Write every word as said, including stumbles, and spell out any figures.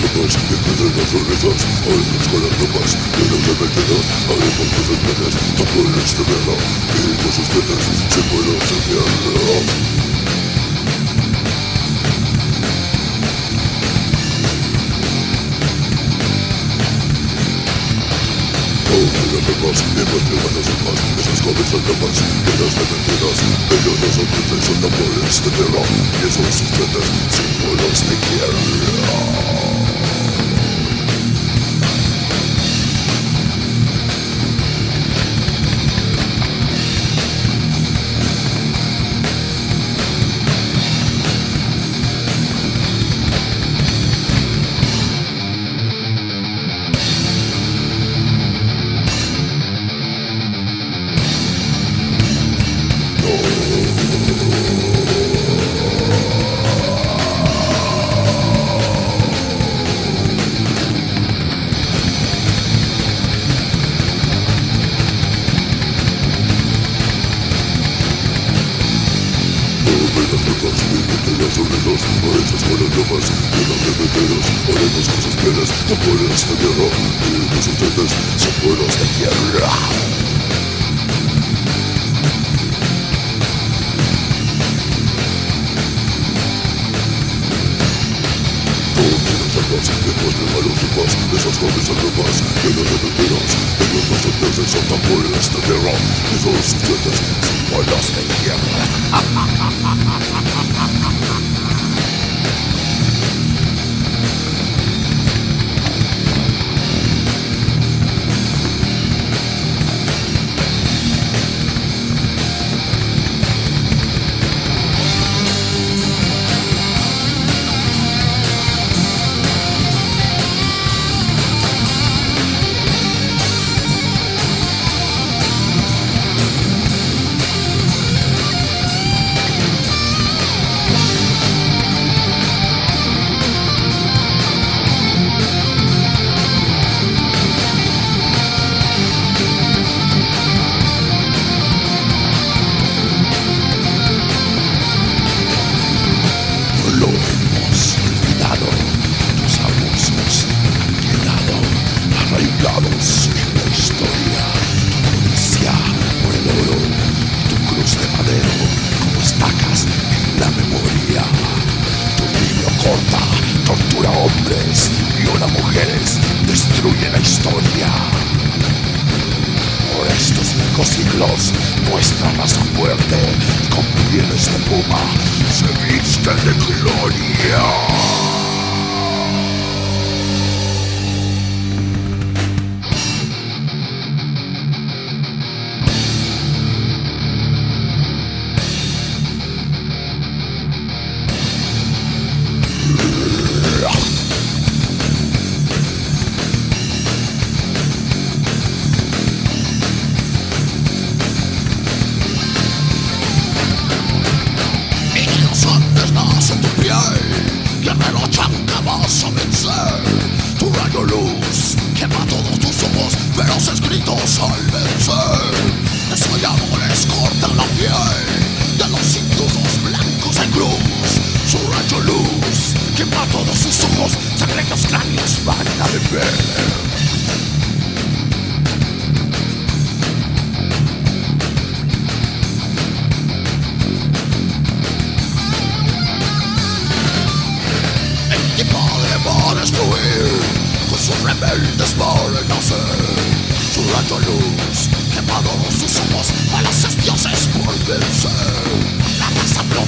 llamas, dentro de las sonrisas, haremos con las ropas, de los demetidos, haremos cosas buenas, tambores de guerra, y cosas buenas, símbolos de guerra. Más, y más lejanas en paz, esas cabezas de paz, llenas de mentiras, ellos no son dulces, son tambores de guerra, y esos sus trenes, símbolos de guerra. Tambores de guerra, y los ustedes son buenos de guerra. Después de malos y paz, esas cabezas de paz, llenas de mentiras, ellos no son dioses, son tambores de guerra, y esos ustedes son buenos de guerra. Nuestra raza fuerte, con pieles de puma, se viste de gloria. Luz, quemado sus ojos, a los dioses por vencer. La raza